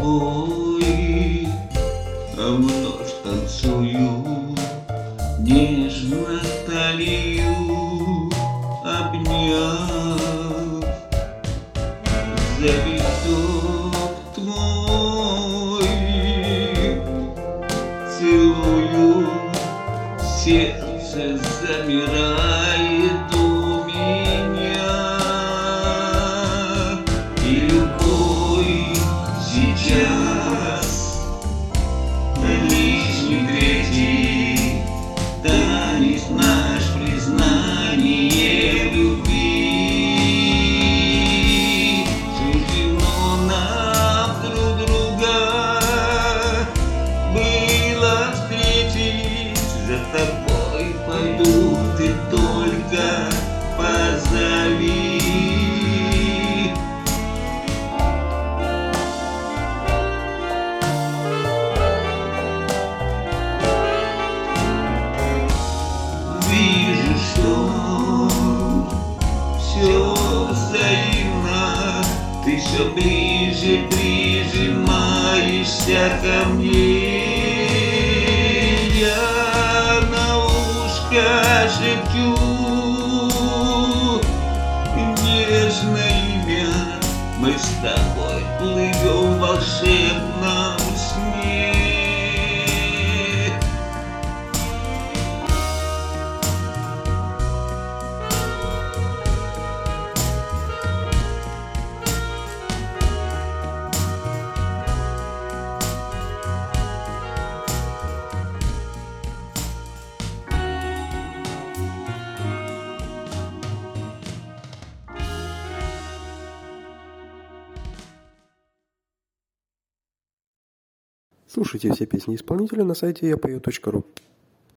тобой вновь танцую, нежно талию обняв. Завиток твой целую, сердце замирает у меня, и любой сейчас лишь не третий танец наш признание любви. Суждено нам друг друга было встретить, за тобой пойду, ты только позови. Вижу, что все взаимно, ты все ближе прижимаешься ко мне. Я на ушко шепчу нежное имя, мы с тобой плывем в волшебном сне. Слушайте все песни исполнителя на сайте yapeo.ru.